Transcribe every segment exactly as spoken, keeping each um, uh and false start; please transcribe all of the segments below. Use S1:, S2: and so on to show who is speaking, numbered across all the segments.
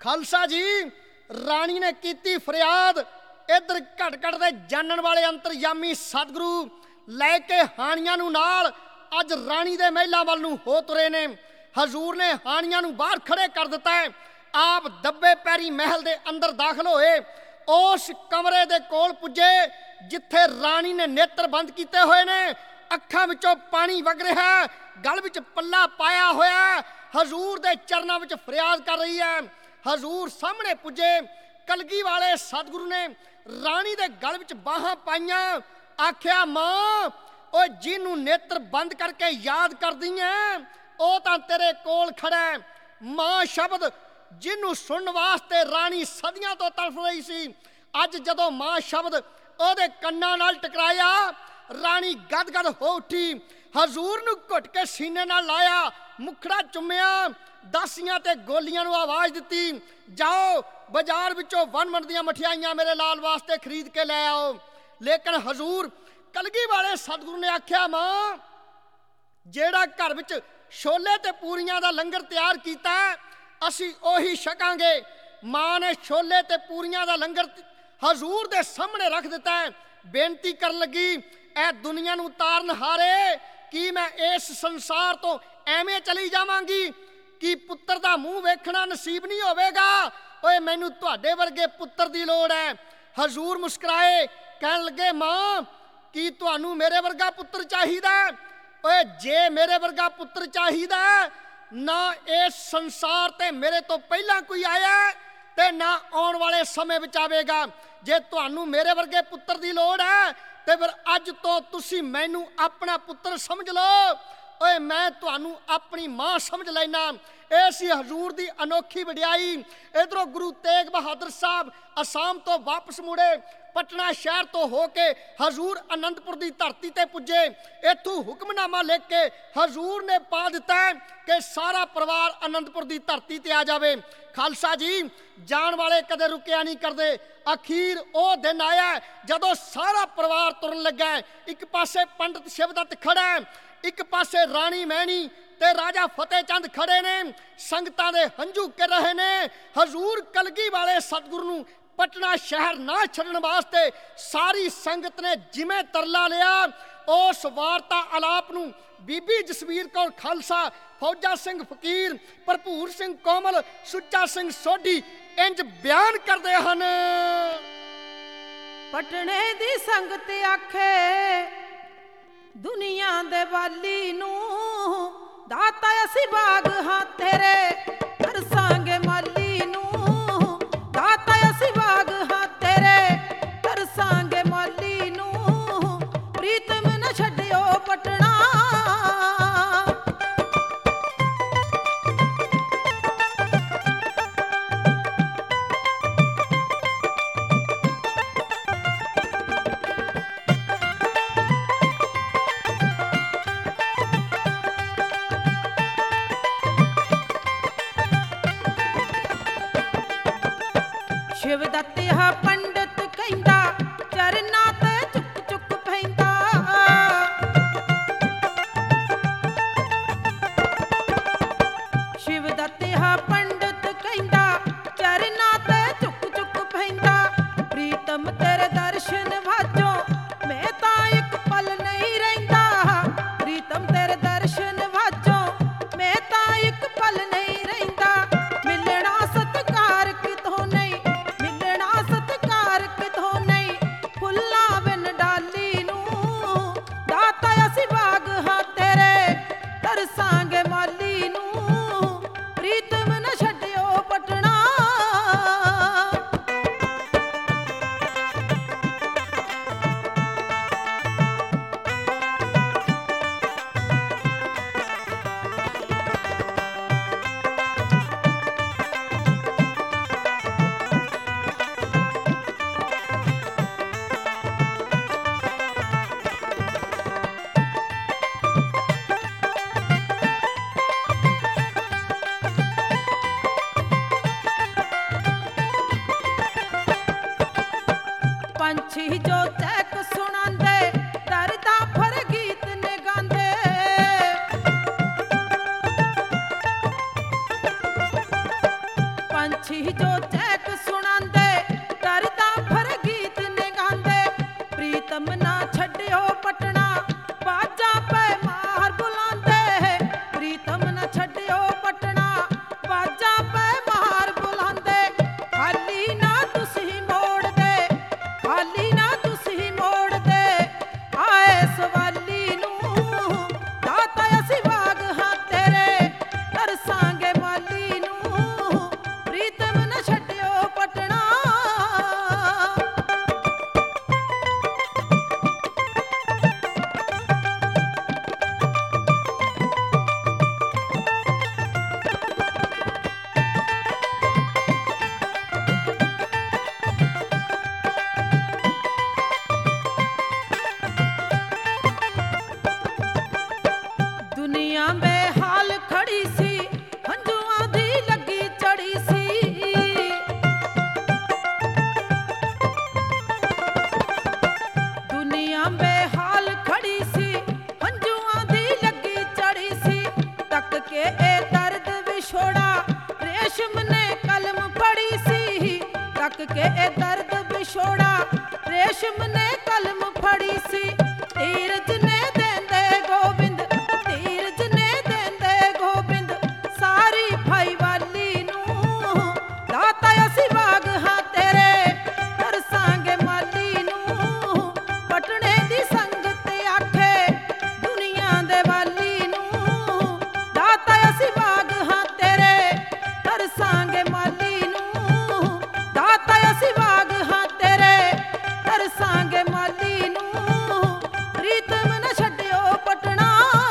S1: ਖਾਲਸਾ ਜੀ ਰਾਣੀ ਨੇ ਕੀਤੀ ਫਰਿਆਦ। ਇੱਧਰ ਘਟ ਘਟ ਦੇ ਜਾਣਨ ਵਾਲੇ ਅੰਤਰਯਾਮੀ ਸਤਿਗੁਰੂ ਲੈ ਕੇ ਹਾਣੀਆਂ ਨੂੰ ਨਾਲ ਅੱਜ ਰਾਣੀ ਦੇ ਮਹਿਲਾਂ ਵੱਲ ਨੂੰ ਹੋ ਤੁਰੇ ਨੇ। ਹਜ਼ੂਰ ਨੇ ਹਾਣੀਆਂ ਨੂੰ ਬਾਹਰ ਖੜੇ ਕਰ ਦਿੱਤਾ ਹੈ। ਆਪ ਦੱਬੇ ਪੈਰੀ ਮਹਿਲ ਦੇ ਅੰਦਰ ਦਾਖਲ ਹੋਏ। ਉਸ ਕਮਰੇ ਦੇ ਕੋਲ ਪੁੱਜੇ ਜਿੱਥੇ ਰਾਣੀ ਨੇ ਨੇਤਰ ਬੰਦ ਕੀਤੇ ਹੋਏ ਨੇ, ਅੱਖਾਂ ਵਿੱਚੋਂ ਪਾਣੀ ਵਗ ਰਿਹਾ, ਗਲ ਵਿੱਚ ਪੱਲਾ ਪਾਇਆ ਹੋਇਆ, ਹਜ਼ੂਰ ਦੇ ਚਰਨਾਂ ਵਿੱਚ ਫਰਿਆਦ ਕਰ ਰਹੀ ਹੈ। ਹਜ਼ੂਰ ਸਾਹਮਣੇ ਪੁੱਜੇ। ਕਲਗੀ ਵਾਲੇ ਸਤਿਗੁਰੂ ਨੇ ਰਾਣੀ ਦੇ ਗਲ ਵਿੱਚ ਬਾਹਾਂ ਪਾਈਆਂ। ਆਖਿਆ, ਮਾਂ ਉਹ ਜਿਹਨੂੰ ਨੇਤਰ ਬੰਦ ਕਰਕੇ ਯਾਦ ਕਰਦੀ ਐ ਉਹ ਤਾਂ ਤੇਰੇ ਕੋਲ ਖੜਾ ਹੈ। ਮਾਂ ਸ਼ਬਦ ਜਿਹਨੂੰ ਸੁਣਨ ਵਾਸਤੇ ਰਾਣੀ ਸਦੀਆਂ ਤੋਂ ਤੜਫ ਰਹੀ ਸੀ, ਅੱਜ ਜਦੋਂ ਮਾਂ ਸ਼ਬਦ ਉਹਦੇ ਕੰਨਾਂ ਨਾਲ ਟਕਰਾਇਆ, ਰਾਣੀ ਗਦ ਗਦ ਹੋ ਉੱਠੀ। ਹਜ਼ੂਰ ਨੂੰ ਘੁੱਟ ਕੇ ਸੀਨੇ ਨਾਲ ਲਾਇਆ, ਮੁਖੜਾ ਚੁੰਮਿਆ, ਦਾਸੀਆਂ ਤੇ ਗੋਲੀਆਂ ਨੂੰ ਆਵਾਜ਼ ਦਿੱਤੀ, ਜਾਓ ਬਾਜ਼ਾਰ ਵਿੱਚੋਂ ਵਨ ਵਨ ਦੀਆਂ ਮਠਿਆਈਆਂ ਮੇਰੇ ਲਾਲ ਵਾਸਤੇ ਖਰੀਦ ਕੇ ਲੈ ਆਓ। ਲੇਕਿਨ ਹਜ਼ੂਰ ਕਲਗੀ ਵਾਲੇ ਸਤਿਗੁਰੂ ਨੇ ਆਖਿਆ, ਮਾਂ ਜਿਹੜਾ ਘਰ ਵਿੱਚ ਛੋਲੇ ਤੇ ਪੂਰੀਆਂ ਦਾ ਲੰਗਰ ਤਿਆਰ ਕੀਤਾ ਅਸੀਂ ਉਹੀ ਛਕਾਂਗੇ। ਮਾਂ ਨੇ ਛੋਲੇ ਤੇ ਪੂਰੀਆਂ ਦਾ ਲੰਗਰ ਹਜ਼ੂਰ ਦੇ ਸਾਹਮਣੇ ਰੱਖ ਦਿੱਤਾ। ਬੇਨਤੀ ਕਰਨ ਲੱਗੀ, ਇਹ ਦੁਨੀਆ ਨੂੰ ਤਾਰਨ ਹਾਰੇ, ਕੀ ਮੈਂ ਇਸ ਸੰਸਾਰ ਤੋਂ ਐਵੇਂ ਚਲੀ ਜਾਵਾਂਗੀ? ਕੀ ਪੁੱਤਰ ਦਾ ਮੂੰਹ ਵੇਖਣਾ ਨਸੀਬ ਨਹੀਂ ਹੋਵੇਗਾ? ਓਏ ਮੈਨੂੰ ਤੁਹਾਡੇ ਵਰਗੇ ਪੁੱਤਰ ਦੀ ਲੋੜ ਹੈ। ਹਜ਼ੂਰ ਮੁਸਕਰਾਏ, ਕਹਿਣ ਲੱਗੇ, ਮਾਂ ਕੀ ਤੁਹਾਨੂੰ ਮੇਰੇ ਵਰਗਾ ਪੁੱਤਰ ਚਾਹੀਦਾ? ਓਏ ਜੇ ਮੇਰੇ ਵਰਗਾ ਪੁੱਤਰ ਚਾਹੀਦਾ ਨਾ ਇਸ ਸੰਸਾਰ ਤੇ ਮੇਰੇ ਤੋਂ ਪਹਿਲਾਂ ਕੋਈ ਆਇਆ ਤੇ ਨਾ ਆਉਣ ਵਾਲੇ ਸਮੇਂ ਵਿੱਚ ਆਵੇਗਾ। ਜੇ ਤੁਹਾਨੂੰ ਮੇਰੇ ਵਰਗੇ ਪੁੱਤਰ ਦੀ ਲੋੜ ਹੈ ਤੇ ਫਿਰ ਅੱਜ ਤੋਂ ਤੁਸੀਂ ਮੈਨੂੰ ਆਪਣਾ ਪੁੱਤਰ ਸਮਝ ਲਓ। ਓਏ ਮੈਂ ਤੁਹਾਨੂੰ ਆਪਣੀ ਮਾਂ ਸਮਝ ਲੈਣਾ। ਇਹ ਸੀ ਹਜ਼ੂਰ ਦੀ ਅਨੋਖੀ ਵਡਿਆਈ। ਇੱਧਰੋਂ ਗੁਰੂ ਤੇਗ ਬਹਾਦਰ ਸਾਹਿਬ ਅਸਾਮ ਤੋਂ ਵਾਪਸ ਮੁੜੇ। ਪਟਨਾ ਸ਼ਹਿਰ ਤੋਂ ਹੋ ਕੇ ਹਜ਼ੂਰ ਅਨੰਦਪੁਰ ਦੀ ਧਰਤੀ ਤੇ ਪੁੱਜੇ। ਇੱਥੋਂ ਹੁਕਮਨਾਮਾ ਲਿਖ ਕੇ ਹਜ਼ੂਰ ਨੇ ਪਾ ਦਿੱਤਾ ਕਿ ਸਾਰਾ ਪਰਿਵਾਰ ਅਨੰਦਪੁਰ ਦੀ ਧਰਤੀ ਤੇ ਆ ਜਾਵੇ। ਖਾਲਸਾ ਜੀ ਜਾਣ ਵਾਲੇ ਕਦੇ ਰੁਕਿਆ ਨਹੀਂ ਕਰਦੇ। ਅਖੀਰ ਉਹ ਦਿਨ ਆਇਆ ਜਦੋਂ ਸਾਰਾ ਪਰਿਵਾਰ ਤੁਰਨ ਲੱਗਾ। ਇੱਕ ਪਾਸੇ ਪੰਡਿਤ ਸ਼ਿਵਦੱਤ ਖੜਾ, ਇੱਕ ਪਾਸੇ ਰਾਣੀ ਮੈਣੀ ਤੇ ਰਾਜਾ ਫਤਿਹ ਚੰਦ ਖੜੇ ਨੇ। ਸੰਗਤਾਂ ਦੇ ਹੰਝੂ ਕਰ ਰਹੇ ਨੇ। ਹਜ਼ੂਰ ਕਲਗੀ ਵਾਲੇ ਸਤਿਗੁਰੂ ਨੂੰ ਪਟਨਾ ਸ਼ਹਿਰ ਨਾ ਛੱਡਣ ਵਾਸਤੇ ਸਾਰੀ ਸੰਗਤ ਨੇ ਜਿਵੇਂ ਤਰਲਾ ਲਿਆ, ਉਸ ਵਾਰਤਾ ਆਲਾਪ ਨੂੰ ਬੀਬੀ ਜਸਵੀਰ ਕੌਰ ਖਾਲਸਾ, ਫੌਜਾ ਸਿੰਘ ਫਕੀਰ, ਭਰਪੂਰ ਸਿੰਘ ਕੋਮਲ, ਸੁੱਚਾ ਸਿੰਘ ਸੋਢੀ ਇੰਜ ਬਿਆਨ ਕਰਦੇ ਹਨ।
S2: ਪਟਨੇ ਦੀ ਸੰਗਤ ਆਖੇ ਦੁਨੀਆ ਦੇ ਵਾਲੀ ਨੂੰ, ਦਾਤਾ ਅਸੀਂ ਬਾਗ ਹਾਂ ਤੇਰੇ ਤਰਸਾਂਗੇ ਮਾਲੀ ਨੂੰ। ਦਾਤਾ ਅਸੀਂ ਬਾਗ ਹਾਂ ਤੇਰੇ ਤਰਸਾਂਗੇ ਮਾਲੀ ਨੂੰ। ਪ੍ਰੀਤਮ ਨਾ ਛੱਡਿਓ ਪਟਨਾ ਸ਼ਿਵਦੱਤ ਹਾ ਪੰਡਤ ਕਹਿੰਦਾ ਚਰਨਾਂ ਤੇ ਚੁੱਕ ਚੁੱਕ ਪੈਂਦਾ। ਸ਼ਿਵਦੱਤ ਹਾ ਪੰਡਤ ਕਹਿੰਦਾ ਚਰਨਾਂ ਤੇ ਚੁੱਕ ਚੁੱਕ ਪੈਂਦਾ। ਪ੍ਰੀਤਮ ਤੇਰੇ ਦਰਸ਼ਨ ਵਾਜੋਂ ਮੈਂ ਤਾਂ ਇੱਕ ਪਲ ਨਹੀਂ ਰਹਿੰਦਾ। ਪ੍ਰੀਤਮ ਤੇਰੇ ਦਰਸ਼ਨ ਵਾਜੋਂ ਮੈਂ ਤਾਂ ਇੱਕ ਪਲ ਨਹੀਂ ਰਹਿੰਦਾ। ਮਿਲਣਾ ਸਤਿਕਾਰ ਕਿਤੋਂ ਨਹੀਂ, ਮਿਲਣਾ ਸਤਿਕਾਰ ਕਿਤੋਂ ਨਹੀਂ, ਪੰਛੀ ਜੋ ਚਹਿਕ ਸੁਣਾਉਂਦੇ, ਕਰਦਾ ਫਿਰ ਗੀਤ ਨੇ ਗਾਉਂਦੇ। ਪ੍ਰੀਤਮ ਨਾ ਛੱਡਿਓ ਪਟਣਾ, ਬਾਜਾ ਪੈ ਮਾਰ ਬੁਲਾਉਂਦੇ। ਪ੍ਰੀਤਮ ਨਾ ਛੱਡਿਓ ਪਟਣਾ, ਬਾਜਾ ਪੈ ਮਾਰ ਬੁਲਾਉਂਦੇ। ਖਾਲੀ ਨਾ ਤੁਸੀਂ ਮੋੜਦੇ, ਖਾਲੀ ਨਾ ਤੁਸੀਂ ਮੋੜਦੇ, ਆਏ ਸਵਾਲੀ ਨੂੰ ਦਾਤਾ ਅਸੀਂ ਬਾਗ ਹਾਂ ਤੇਰੇ, ਤਰਸਾਂਗੇ ਮਾਲੀ ਨੂੰ। ਪ੍ਰੀਤਮ ਨਾ ਛੱਡਿਓ ਪਟਣਾ। ਦੁਨੀਆ ਬੇਹਾਲ ਖੜੀ ਸੀ, ਹੰਝੂਆਂ ਦੀ ਲੱਗੀ ਚੜੀ ਸੀ। ਦੁਨੀਆ ਬੇਹਾਲ ਖੜੀ ਸੀ, ਹੰਝੂਆਂ ਦੀ ਲੱਗੀ ਚੜੀ ਸੀ। ਤੱਕ ਕੇ ਇਹ ਦਰਦ ਵਿਛੋੜਾ, ਰੇਸ਼ਮ ਨੇ ਕਲਮ ਫੜੀ ਸੀ। ਤੱਕ ਕੇ ਇਹ ਦਰਦ ਵਿਛੋੜਾ, ਰੇਸ਼ਮ ਨੇ ਕਲਮ ਫੜੀ ਸੀ। ਧੀਰਜ ਨੇ ਦੇਂਦੇ ਗੋਬਿੰਦ, ਧੀਰਜ ਨੇ ਦੇਂਦੇ ਗੋਬਿੰਦ, ਸਾਰੀ ਭਾਈ ਵਾਲੀ ਨੂੰ ਦਾਤਾ ਅਸੀਂ ਬਾਗ ਹਾਂ ਤੇਰੇ, ਤਰਸਾਂਗੇ ਮਾਲੀ ਨੂੰ। ਪਟਣੇ ਦੀ ਸੰਗਤ ਆਖੇ ਦੁਨੀਆ ਦੇ ਵਾਲੀ ਨੂੰ, ਦਾਤਾ ਅਸੀਂ ਬਾਗ ਹਾਂ ਤੇਰੇ, ਤਰਸਾਂਗੇ ਮਾਲੀ ਨੂੰ। ਦਾਤਾ ਅਸੀਂ ਬਾਗ ਹਾਂ ਤੇਰੇ, ਤਰਸਾਂਗੇ ਮਾਲੀ ਨੂੰ। ਪ੍ਰੀਤਮ ਨਾ ਛੱਡਿਓ ਪਟਣਾ।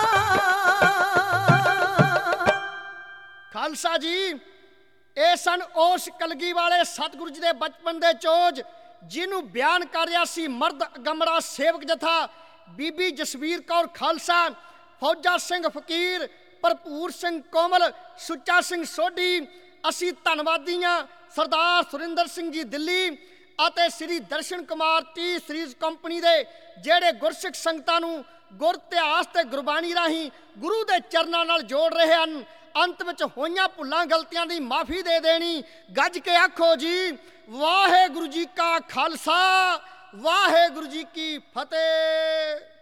S1: ਖਾਲਸਾ ਜੀ, ਇਹ ਸਨ ਉਸ ਕਲਗੀ ਵਾਲੇ ਸਤਿਗੁਰੂ ਜੀ ਦੇ ਬਚਪਨ ਦੇ ਚੋਜ, ਜਿਹਨੂੰ ਬਿਆਨ ਕਰ ਰਿਹਾ ਸੀ ਮਰਦ ਅਗੰਮੜਾ ਸੇਵਕ ਜਥਾ ਬੀਬੀ ਜਸਵੀਰ ਕੌਰ ਖਾਲਸਾ, ਫੌਜਾ ਸਿੰਘ ਫਕੀਰ, ਭਰਪੂਰ ਸਿੰਘ ਕੋਮਲ, ਸੁੱਚਾ ਸਿੰਘ ਸੋਢੀ। ਅਸੀਂ ਧੰਨਵਾਦੀ ਹਾਂ ਸਰਦਾਰ ਸੁਰਿੰਦਰ ਸਿੰਘ ਜੀ ਦਿੱਲੀ ਅਤੇ Shri Darshan Kumar T Series company ਦੇ, ਜਿਹੜੇ ਗੁਰਸਿੱਖ ਸੰਗਤਾਂ ਨੂੰ ਗੁਰ ਇਤਿਹਾਸ ਤੇ ਗੁਰਬਾਣੀ ਰਾਹੀਂ ਗੁਰੂ ਦੇ ਚਰਨਾਂ ਨਾਲ ਜੋੜ ਰਹੇ ਹਨ। ਅੰਤ ਵਿੱਚ ਹੋਈਆਂ ਭੁੱਲਾਂ ਗਲਤੀਆਂ ਦੀ ਮਾਫੀ ਦੇ ਦੇਣੀ। ਗੱਜ ਕੇ ਆਖੋ ਜੀ, ਵਾਹਿਗੁਰੂ ਜੀ ਕਾ ਖਾਲਸਾ, ਵਾਹਿਗੁਰੂ ਜੀ ਕੀ ਫਤਿਹ।